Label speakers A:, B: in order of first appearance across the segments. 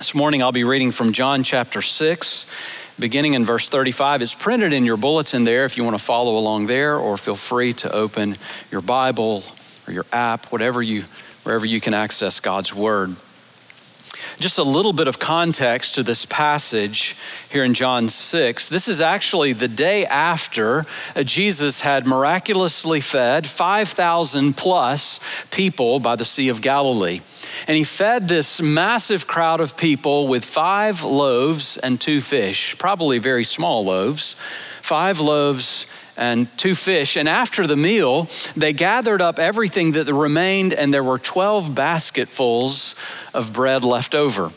A: This morning I'll be reading from John chapter 6, beginning in verse 35. It's printed in your bulletin there if you want to follow along there, or feel free to open your Bible or your app, wherever you can access God's Word. Just a little bit of context to this passage here in John 6. This is actually the day after Jesus had miraculously fed 5,000 plus people by the Sea of Galilee. And he fed this massive crowd of people with 5 loaves and 2 fish, probably very small loaves, 5 loaves and 2 fish. And after the meal, they gathered up everything that remained, and there were 12 basketfuls of bread left over.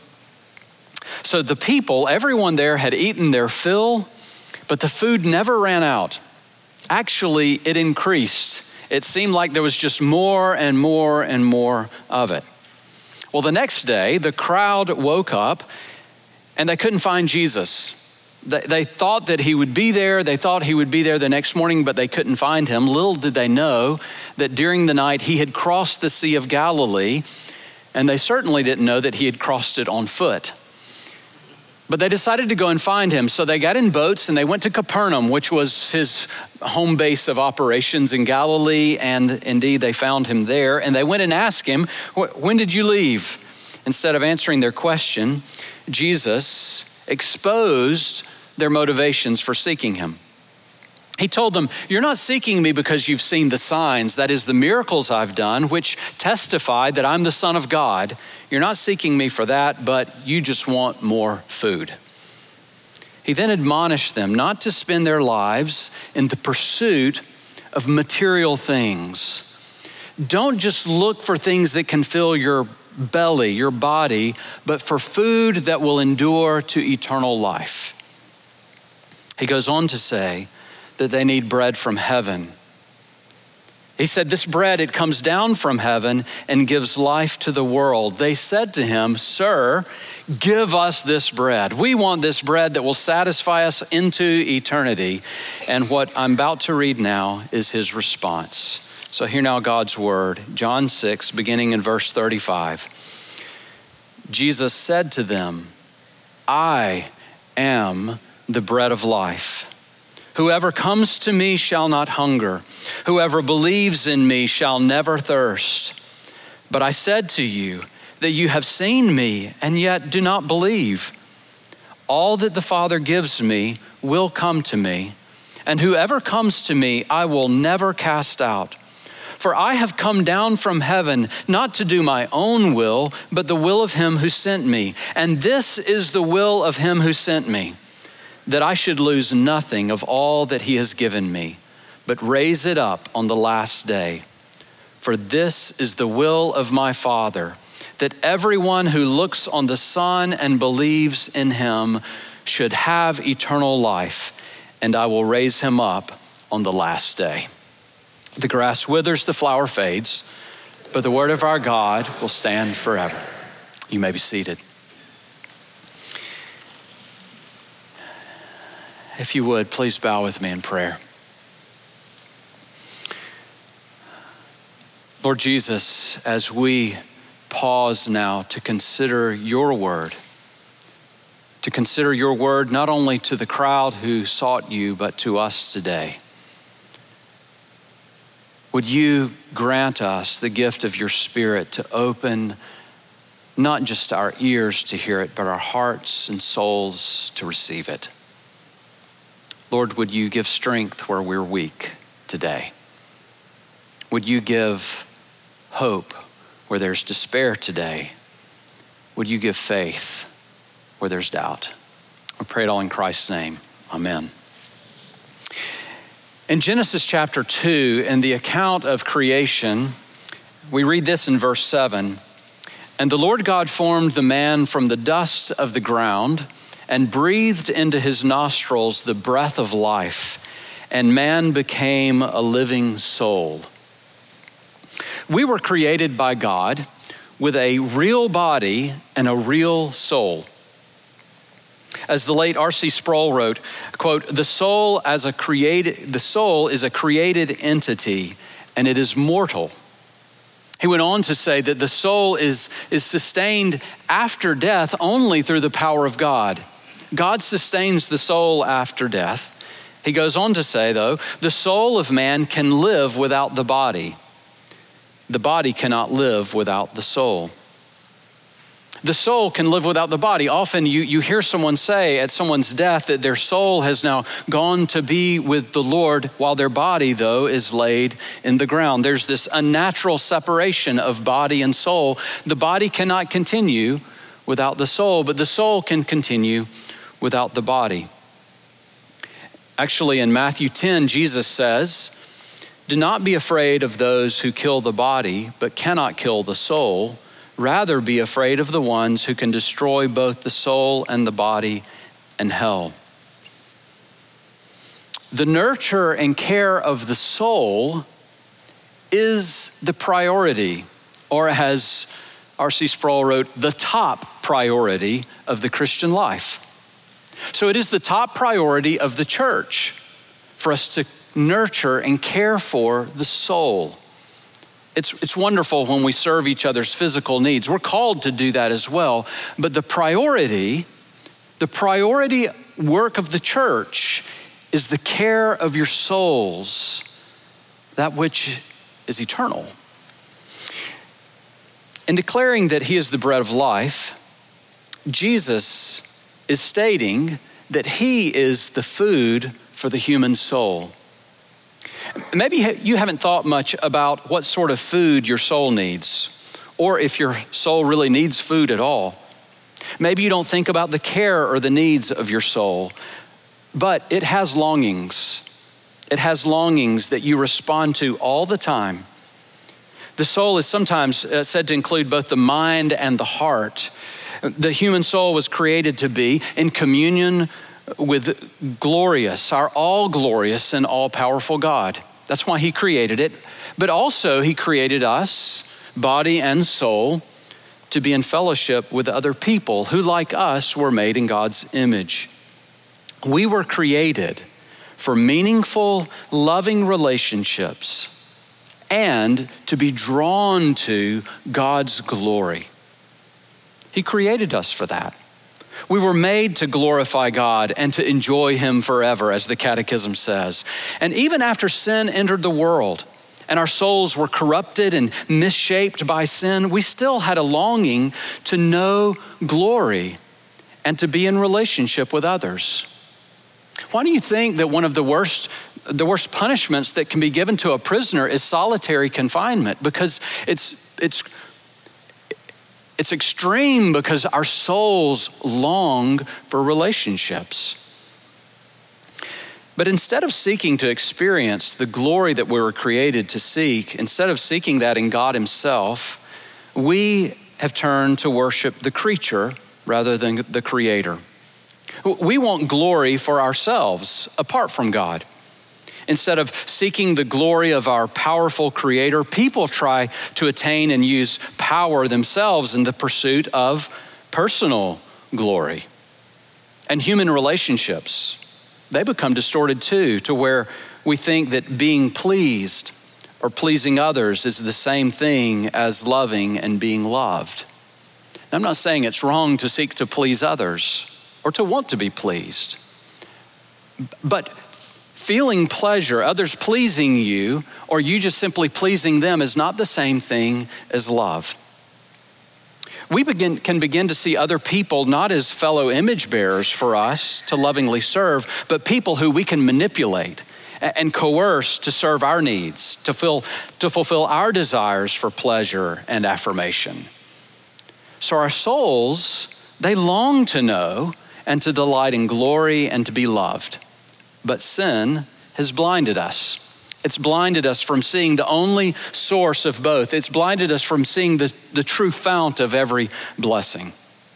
A: So the people, everyone there had eaten their fill, but the food never ran out. Actually, it increased. It seemed like there was just more and more and more of it. Well, the next day, the crowd woke up and they couldn't find Jesus. They thought that he would be there. They thought he would be there the next morning, but they couldn't find him. Little did they know that during the night he had crossed the Sea of Galilee, and they certainly didn't know that he had crossed it on foot. But they decided to go and find him. So they got in boats and they went to Capernaum, which was his home base of operations in Galilee. And indeed, they found him there. And they went and asked him, "When did you leave?" Instead of answering their question, Jesus exposed their motivations for seeking him. He told them, "You're not seeking me because you've seen the signs, that is the miracles I've done, which testify that I'm the Son of God. You're not seeking me for that, but you just want more food." He then admonished them not to spend their lives in the pursuit of material things. Don't just look for things that can fill your belly, your body, but for food that will endure to eternal life. He goes on to say that they need bread from heaven. He said, "This bread, it comes down from heaven and gives life to the world." They said to him, "Sir, give us this bread. We want this bread that will satisfy us into eternity." And what I'm about to read now is his response. So hear now God's word, John 6, beginning in verse 35. Jesus said to them, "I am the bread of life. Whoever comes to me shall not hunger. Whoever believes in me shall never thirst. But I said to you that you have seen me and yet do not believe. All that the Father gives me will come to me, and whoever comes to me I will never cast out. For I have come down from heaven not to do my own will, but the will of him who sent me. And this is the will of him who sent me, that I should lose nothing of all that he has given me, but raise it up on the last day. For this is the will of my Father, that everyone who looks on the Son and believes in him should have eternal life, and I will raise him up on the last day." The grass withers, the flower fades, but the word of our God will stand forever. You may be seated. If you would, please bow with me in prayer. Lord Jesus, as we pause now to consider your word not only to the crowd who sought you, but to us today, would you grant us the gift of your Spirit to open not just our ears to hear it, but our hearts and souls to receive it. Lord, would you give strength where we're weak today? Would you give hope where there's despair today? Would you give faith where there's doubt? I pray it all in Christ's name. Amen. In Genesis chapter 2, in the account of creation, we read this in verse 7. "And the Lord God formed the man from the dust of the ground and breathed into his nostrils the breath of life, and man became a living soul." We were created by God with a real body and a real soul. As the late R.C. Sproul wrote, quote, the soul is a created entity, and it is mortal. He went on to say that the soul is sustained after death only through the power of God. God sustains the soul after death. He goes on to say, though, the soul of man can live without the body. The body cannot live without the soul. The soul can live without the body. Often you hear someone say at someone's death that their soul has now gone to be with the Lord while their body, though, is laid in the ground. There's this unnatural separation of body and soul. The body cannot continue without the soul, but the soul can continue without the body. Actually, in Matthew 10, Jesus says, "Do not be afraid of those who kill the body, but cannot kill the soul. Rather be afraid of the ones who can destroy both the soul and the body in hell." The nurture and care of the soul is the priority, or as R.C. Sproul wrote, the top priority of the Christian life. So it is the top priority of the church for us to nurture and care for the soul. It's wonderful when we serve each other's physical needs. We're called to do that as well. But the priority work of the church is the care of your souls, that which is eternal. In declaring that he is the bread of life, Jesus is stating that he is the food for the human soul. Maybe you haven't thought much about what sort of food your soul needs, or if your soul really needs food at all. Maybe you don't think about the care or the needs of your soul, but it has longings. It has longings that you respond to all the time. The soul is sometimes said to include both the mind and the heart. The human soul was created to be in communion with glorious, our all glorious and all powerful God. That's why he created it. But also he created us, body and soul, to be in fellowship with other people who, like us, were made in God's image. We were created for meaningful, loving relationships and to be drawn to God's glory. He created us for that. We were made to glorify God and to enjoy him forever, as the Catechism says. And even after sin entered the world and our souls were corrupted and misshaped by sin, we still had a longing to know glory and to be in relationship with others. Why do you think that one of the worst punishments that can be given to a prisoner is solitary confinement? Because it's extreme, because our souls long for relationships. But instead of seeking to experience the glory that we were created to seek, instead of seeking that in God himself, we have turned to worship the creature rather than the creator. We want glory for ourselves apart from God. Instead of seeking the glory of our powerful creator, people try to attain and use power themselves in the pursuit of personal glory. And human relationships, they become distorted too, to where we think that being pleased or pleasing others is the same thing as loving and being loved. Now, I'm not saying it's wrong to seek to please others or to want to be pleased, but feeling pleasure, others pleasing you, or you just simply pleasing them is not the same thing as love. We can begin to see other people not as fellow image bearers for us to lovingly serve, but people who we can manipulate and coerce to serve our needs, to fulfill our desires for pleasure and affirmation. So our souls, they long to know and to delight in glory and to be loved. But sin has blinded us. It's blinded us from seeing the only source of both. It's blinded us from seeing the true fount of every blessing.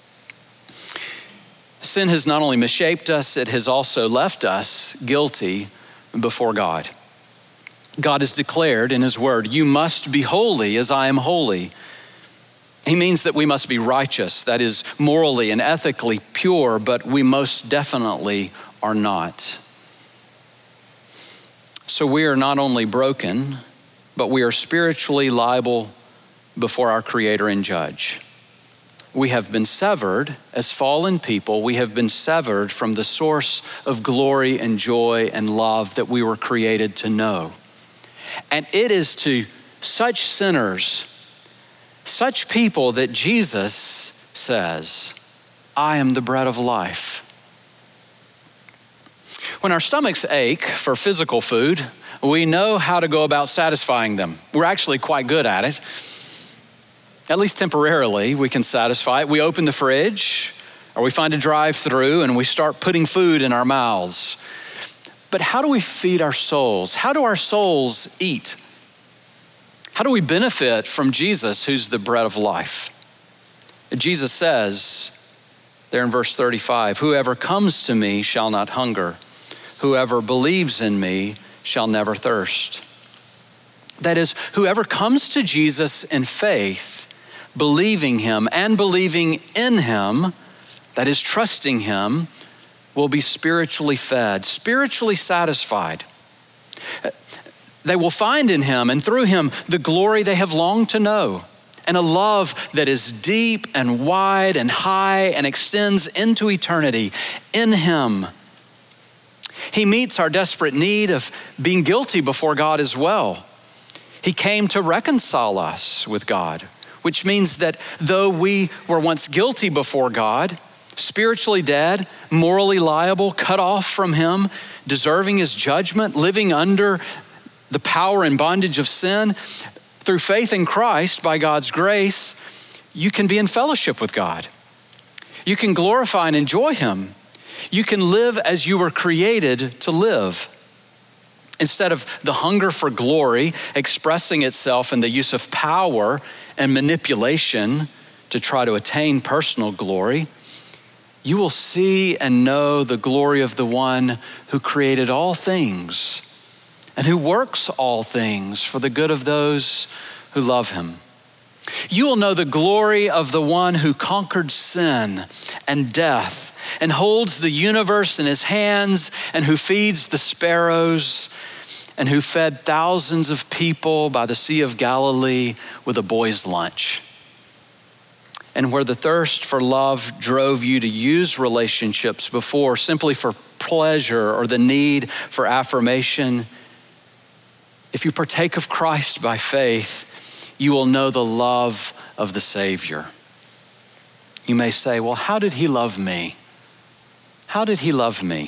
A: Sin has not only misshaped us, it has also left us guilty before God. God has declared in his word, "You must be holy as I am holy." He means that we must be righteous, that is, morally and ethically pure, but we most definitely are not. So we are not only broken, but we are spiritually liable before our Creator and Judge. We have been severed as fallen people. We have been severed from the source of glory and joy and love that we were created to know. And it is to such sinners, such people that Jesus says, I am the bread of life. When our stomachs ache for physical food, we know how to go about satisfying them. We're actually quite good at it. At least temporarily, we can satisfy it. We open the fridge, or we find a drive-through and we start putting food in our mouths. But how do we feed our souls? How do our souls eat? How do we benefit from Jesus, who's the bread of life? Jesus says there in verse 35, whoever comes to me shall not hunger. Whoever believes in me shall never thirst. That is, whoever comes to Jesus in faith, believing him and believing in him, that is trusting him, will be spiritually fed, spiritually satisfied. They will find in him and through him the glory they have longed to know, and a love that is deep and wide and high and extends into eternity in him. He meets our desperate need of being guilty before God as well. He came to reconcile us with God, which means that though we were once guilty before God, spiritually dead, morally liable, cut off from him, deserving his judgment, living under the power and bondage of sin, through faith in Christ, by God's grace, you can be in fellowship with God. You can glorify and enjoy him. You can live as you were created to live. Instead of the hunger for glory expressing itself in the use of power and manipulation to try to attain personal glory, you will see and know the glory of the one who created all things and who works all things for the good of those who love him. You will know the glory of the one who conquered sin and death and holds the universe in his hands, and who feeds the sparrows, and who fed thousands of people by the Sea of Galilee with a boy's lunch. And where the thirst for love drove you to use relationships before simply for pleasure or the need for affirmation, if you partake of Christ by faith, you will know the love of the Savior. You may say, well, how did he love me? How did he love me?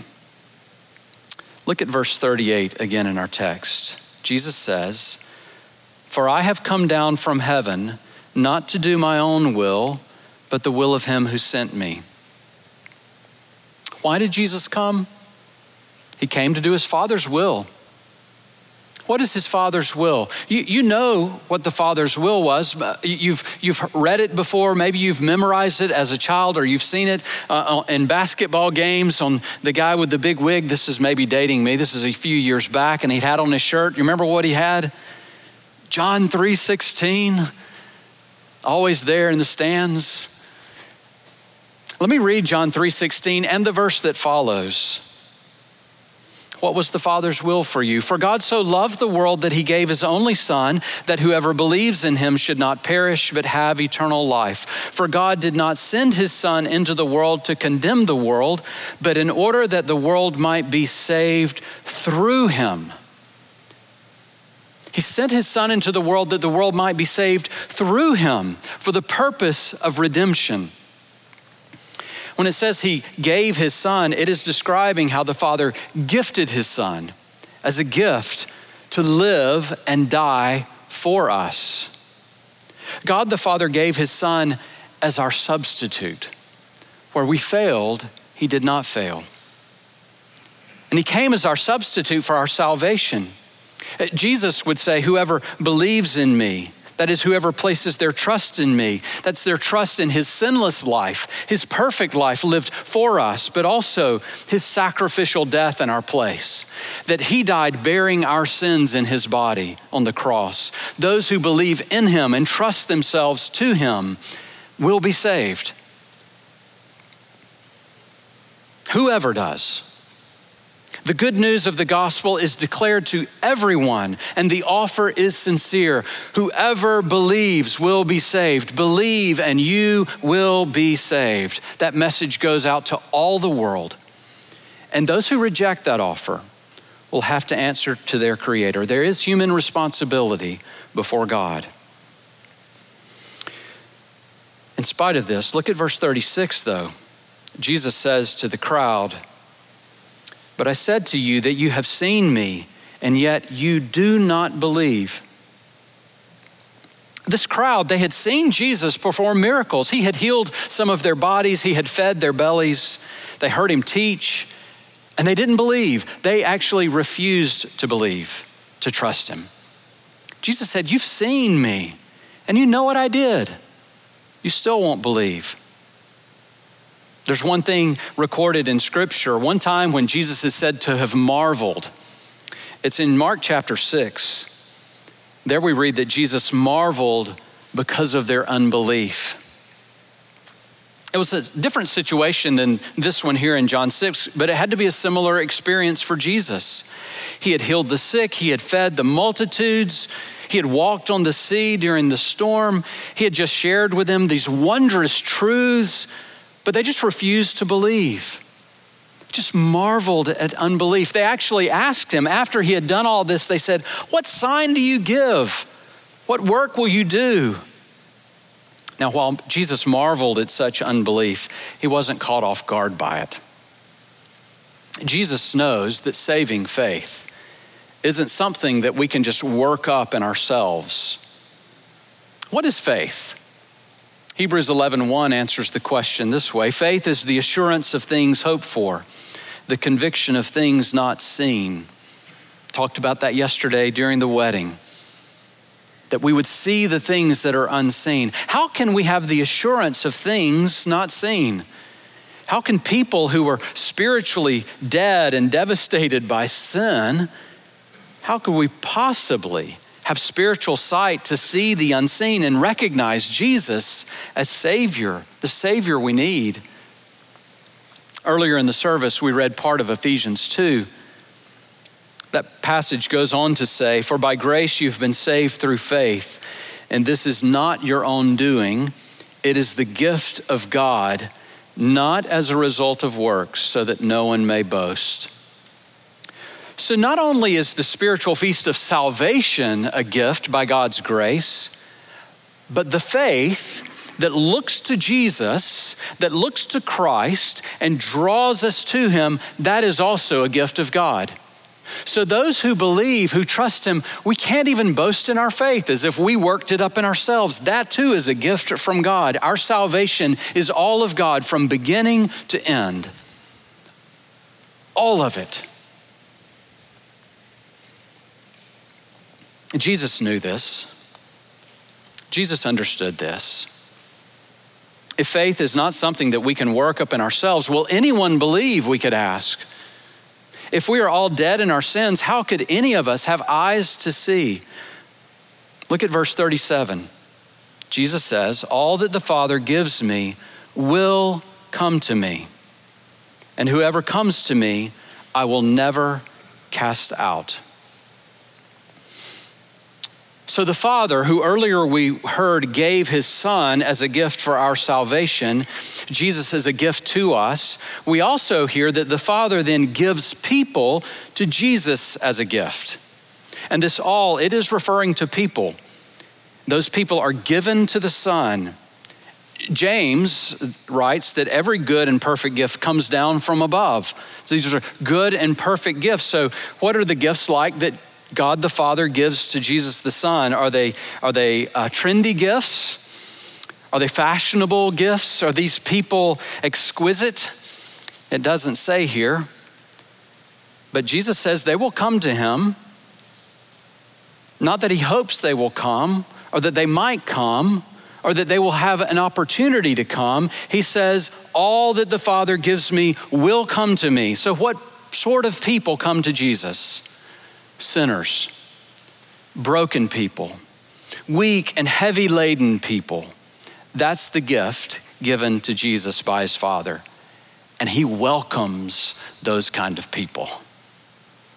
A: Look at verse 38 again in our text. Jesus says, for I have come down from heaven not to do my own will, but the will of him who sent me. Why did Jesus come? He came to do his Father's will. What is his Father's will? You know what the Father's will was. You've read it before. Maybe you've memorized it as a child, or you've seen it in basketball games on the guy with the big wig. This is maybe dating me. This is a few years back, and he'd had on his shirt. You remember what he had? John 3:16, always there in the stands. Let me read John 3:16 and the verse that follows. What was the Father's will for you? For God so loved the world that he gave his only Son, that whoever believes in him should not perish but have eternal life. For God did not send his Son into the world to condemn the world, but in order that the world might be saved through him. He sent his Son into the world that the world might be saved through him for the purpose of redemption. When it says he gave his Son, it is describing how the Father gifted his Son as a gift to live and die for us. God the Father gave his Son as our substitute. Where we failed, he did not fail. And he came as our substitute for our salvation. Jesus would say, whoever believes in me, that is, whoever places their trust in me, that's their trust in his sinless life, his perfect life lived for us, but also his sacrificial death in our place, that he died bearing our sins in his body on the cross. Those who believe in him and trust themselves to him will be saved. Whoever does. The good news of the gospel is declared to everyone, and the offer is sincere. Whoever believes will be saved. Believe and you will be saved. That message goes out to all the world. And those who reject that offer will have to answer to their Creator. There is human responsibility before God. In spite of this, look at verse 36 though. Jesus says to the crowd, "But I said to you that you have seen me, and yet you do not believe." This crowd, they had seen Jesus perform miracles. He had healed some of their bodies. He had fed their bellies. They heard him teach, and they didn't believe. They actually refused to believe, to trust him. Jesus said, "You've seen me, and you know what I did. You still won't believe." There's one thing recorded in Scripture, one time when Jesus is said to have marveled. It's in Mark chapter 6. There we read that Jesus marveled because of their unbelief. It was a different situation than this one here in John 6, but it had to be a similar experience for Jesus. He had healed the sick, he had fed the multitudes, he had walked on the sea during the storm, he had just shared with them these wondrous truths, but they just refused to believe. Just marveled at unbelief. They actually asked him after he had done all this, they said, "What sign do you give? What work will you do?" Now, while Jesus marveled at such unbelief, he wasn't caught off guard by it. Jesus knows that saving faith isn't something that we can just work up in ourselves. What is faith? Hebrews 11:1 answers the question this way: faith is the assurance of things hoped for, the conviction of things not seen. Talked about that yesterday during the wedding, that we would see the things that are unseen. How can we have the assurance of things not seen? How can people who are spiritually dead and devastated by sin, how could we possibly have spiritual sight to see the unseen and recognize Jesus as Savior, the Savior we need? Earlier in the service, we read part of Ephesians 2. That passage goes on to say, "For by grace you've been saved through faith, and this is not your own doing. It is the gift of God, not as a result of works, so that no one may boast." So not only is the spiritual feast of salvation a gift by God's grace, but the faith that looks to Jesus, that looks to Christ and draws us to him, that is also a gift of God. So those who believe, who trust him, we can't even boast in our faith as if we worked it up in ourselves. That too is a gift from God. Our salvation is all of God from beginning to end. All of it. Jesus knew this. Jesus understood this. If faith is not something that we can work up in ourselves, will anyone believe, we could ask? If we are all dead in our sins, how could any of us have eyes to see? Look at verse 37. Jesus says, "All that the Father gives me will come to me, and whoever comes to me, I will never cast out." So the Father, who earlier we heard gave his Son as a gift for our salvation, Jesus is a gift to us. We also hear that the Father then gives people to Jesus as a gift. And this all, it is referring to people. Those people are given to the Son. James writes that every good and perfect gift comes down from above. So these are good and perfect gifts. So what are the gifts like that God the Father gives to Jesus the Son? Are they trendy gifts? Are they fashionable gifts? Are these people exquisite? It doesn't say here. But Jesus says they will come to him. Not that he hopes they will come, or that they might come, or that they will have an opportunity to come. He says, all that the Father gives me will come to me. So what sort of people come to Jesus? Sinners, broken people, weak and heavy laden people. That's the gift given to Jesus by his Father. And he welcomes those kind of people.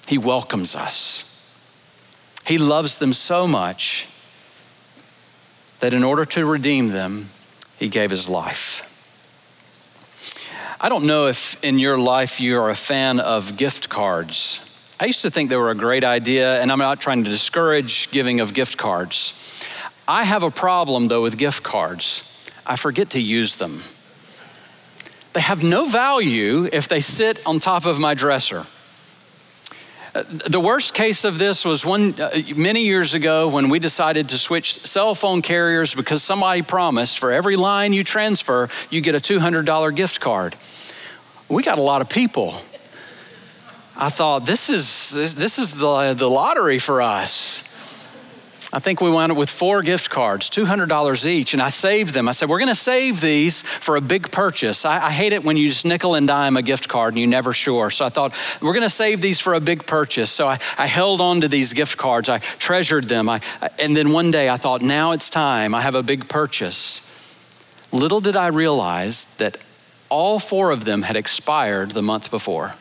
A: He welcomes us. He loves them so much that in order to redeem them, he gave his life. I don't know if in your life you are a fan of gift cards. I used to think they were a great idea, and I'm not trying to discourage giving of gift cards. I have a problem though with gift cards. I forget to use them. They have no value if they sit on top of my dresser. The worst case of this was many years ago when we decided to switch cell phone carriers because somebody promised for every line you transfer, you get a $200 gift card. We got a lot of people. I thought, this is the lottery for us. I think we wound up with 4 gift cards, $200 each, and I saved them. I said, we're gonna save these for a big purchase. I hate it when you just nickel and dime a gift card and you're never sure. So I thought, we're gonna save these for a big purchase. So I held on to these gift cards. I treasured them. And then one day I thought, now it's time. I have a big purchase. Little did I realize that all 4 of them had expired the month before.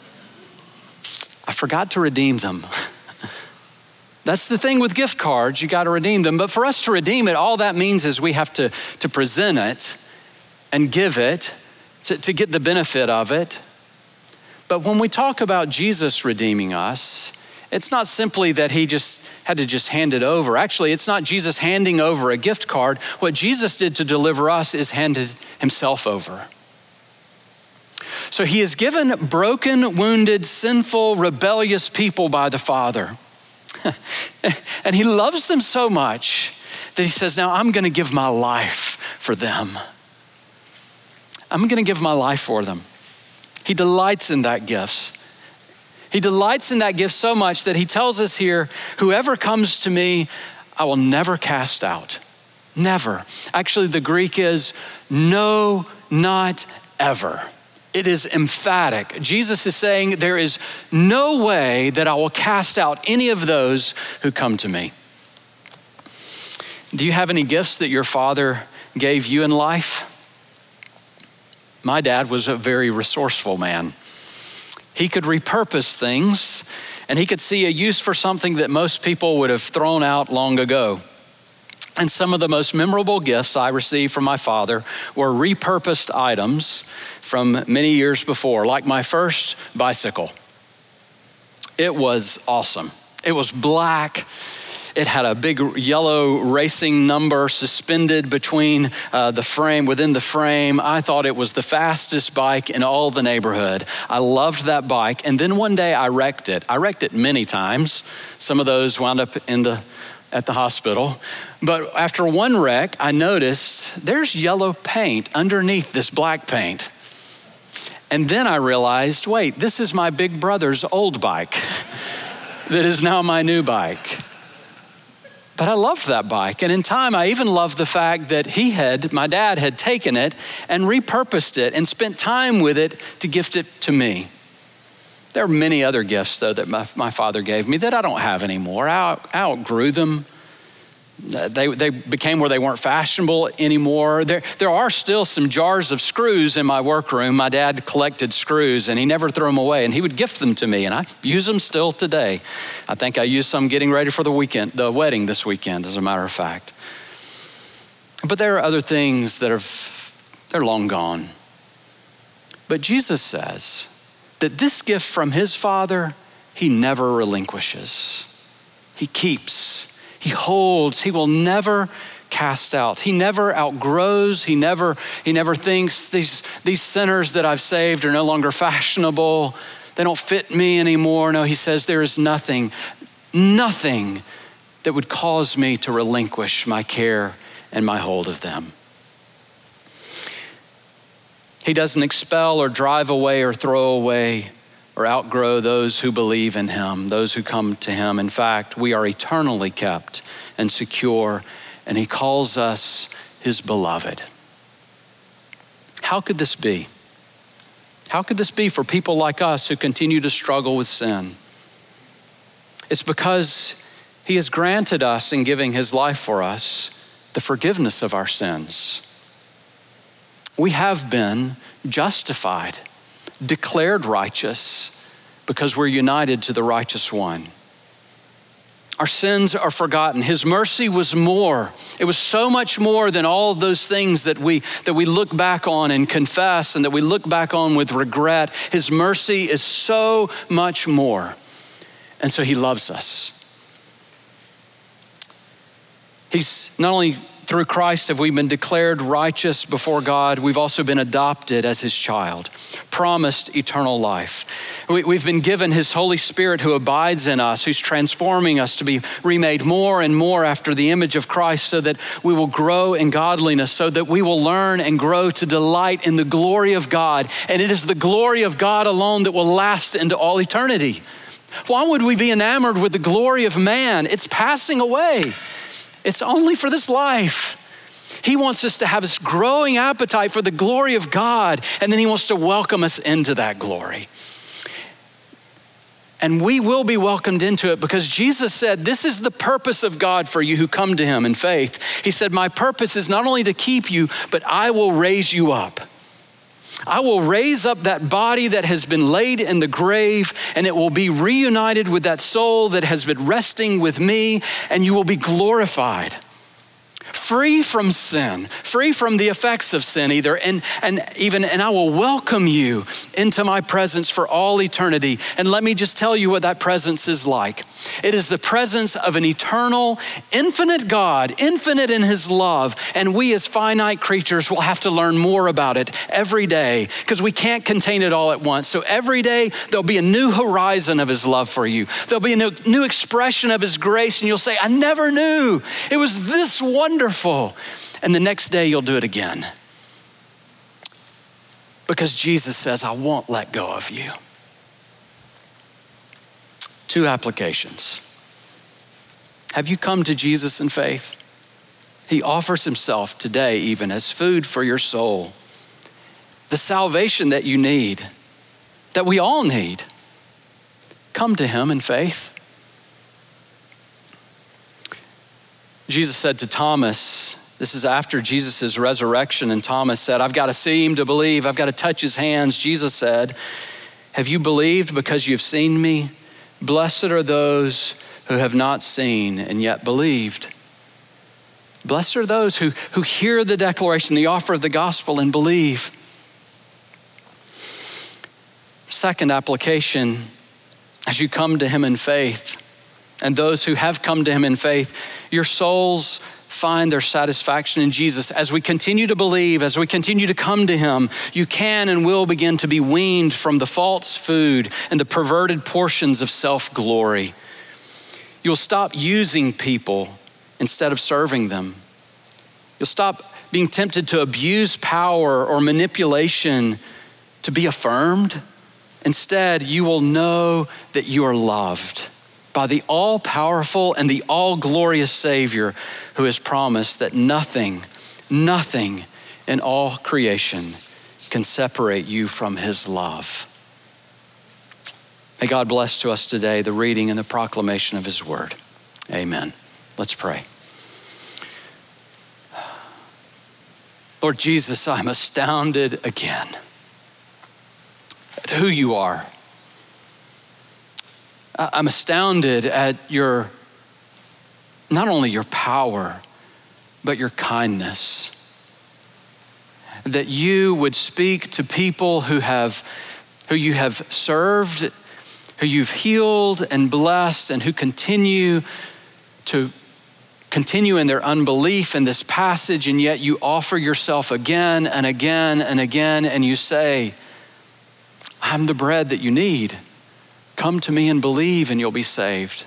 A: I forgot to redeem them. That's the thing with gift cards, you gotta redeem them. But for us to redeem it, all that means is we have to present it and give it to get the benefit of it. But when we talk about Jesus redeeming us, it's not simply that he just had to just hand it over. Actually, it's not Jesus handing over a gift card. What Jesus did to deliver us is handed himself over. So he is given broken, wounded, sinful, rebellious people by the Father. And he loves them so much that he says, now I'm gonna give my life for them. I'm gonna give my life for them. He delights in that gift. He delights in that gift so much that he tells us here, whoever comes to me, I will never cast out. Never. Actually, the Greek is no, not ever. It is emphatic. Jesus is saying there is no way that I will cast out any of those who come to me. Do you have any gifts that your father gave you in life? My dad was a very resourceful man. He could repurpose things and he could see a use for something that most people would have thrown out long ago. And some of the most memorable gifts I received from my father were repurposed items from many years before, like my first bicycle. It was awesome. It was black. It had a big yellow racing number suspended between within the frame. I thought it was the fastest bike in all the neighborhood. I loved that bike. And then one day I wrecked it. I wrecked it many times. Some of those wound up at the hospital. But after one wreck, I noticed there's yellow paint underneath this black paint. And then I realized, wait, this is my big brother's old bike that is now my new bike. But I loved that bike. And in time, I even loved the fact that my dad had taken it and repurposed it and spent time with it to gift it to me. There are many other gifts, though, that my father gave me that I don't have anymore. I outgrew them. They became where they weren't fashionable anymore. There are still some jars of screws in my workroom. My dad collected screws and he never threw them away, and he would gift them to me, and I use them still today. I think I used some getting ready for the wedding this weekend, as a matter of fact. But there are other things they're long gone. But Jesus says that this gift from his Father, he never relinquishes. He keeps, he holds, he will never cast out. He never outgrows, he never thinks these sinners that I've saved are no longer fashionable. They don't fit me anymore. No, he says there is nothing that would cause me to relinquish my care and my hold of them. He doesn't expel or drive away or throw away or outgrow those who believe in him, those who come to him. In fact, we are eternally kept and secure, and he calls us his beloved. How could this be? How could this be for people like us who continue to struggle with sin? It's because he has granted us, in giving his life for us, the forgiveness of our sins. We have been justified, declared righteous because we're united to the righteous one. Our sins are forgotten. His mercy was more. It was so much more than all of those things that we look back on and confess and that we look back on with regret. His mercy is so much more. And so he loves us. He's not only through Christ have we been declared righteous before God, we've also been adopted as his child, promised eternal life. We've been given his Holy Spirit who abides in us, who's transforming us to be remade more and more after the image of Christ so that we will grow in godliness, so that we will learn and grow to delight in the glory of God. And it is the glory of God alone that will last into all eternity. Why would we be enamored with the glory of man? It's passing away. It's only for this life. He wants us to have this growing appetite for the glory of God, and then he wants to welcome us into that glory. And we will be welcomed into it because Jesus said, this is the purpose of God for you who come to him in faith. He said, my purpose is not only to keep you, but I will raise you up. I will raise up that body that has been laid in the grave, and it will be reunited with that soul that has been resting with me, and you will be glorified. Free from sin, free from the effects of sin either, and I will welcome you into my presence for all eternity. And let me just tell you what that presence is like. It is the presence of an eternal, infinite God, infinite in his love, and we as finite creatures will have to learn more about it every day because we can't contain it all at once. So every day there'll be a new horizon of his love for you. There'll be a new expression of his grace, and you'll say, I never knew it was this wonderful. And the next day you'll do it again. Because Jesus says, I won't let go of you. 2 applications. Have you come to Jesus in faith? He offers himself today even as food for your soul. The salvation that you need, that we all need. Come to him in faith. Jesus said to Thomas, this is after Jesus' resurrection, and Thomas said, I've got to see him to believe. I've got to touch his hands. Jesus said, have you believed because you've seen me? Blessed are those who have not seen and yet believed. Blessed are those who hear the declaration, the offer of the gospel and believe. Second application, as you come to him in faith, and those who have come to him in faith, your souls find their satisfaction in Jesus. As we continue to believe, as we continue to come to him, you can and will begin to be weaned from the false food and the perverted portions of self-glory. You'll stop using people instead of serving them. You'll stop being tempted to abuse power or manipulation to be affirmed. Instead, you will know that you are loved by the all-powerful and the all-glorious Savior who has promised that nothing in all creation can separate you from his love. May God bless to us today the reading and the proclamation of his word. Amen. Let's pray. Lord Jesus, I'm astounded again at who you are. I'm astounded at not only your power, but your kindness. That you would speak to people who you have served, who you've healed and blessed, and who continue in their unbelief in this passage, and yet you offer yourself again and again and again, and you say, I'm the bread that you need. Come to me and believe and you'll be saved.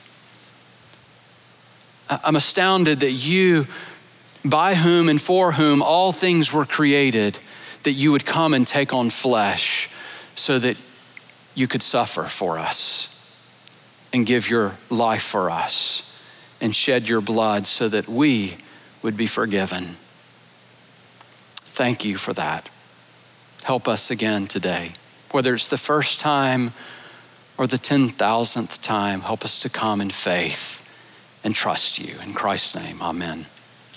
A: I'm astounded that you, by whom and for whom all things were created, that you would come and take on flesh so that you could suffer for us and give your life for us and shed your blood so that we would be forgiven. Thank you for that. Help us again today. Whether it's the first time or the 10,000th time, help us to come in faith and trust you. In Christ's name, amen.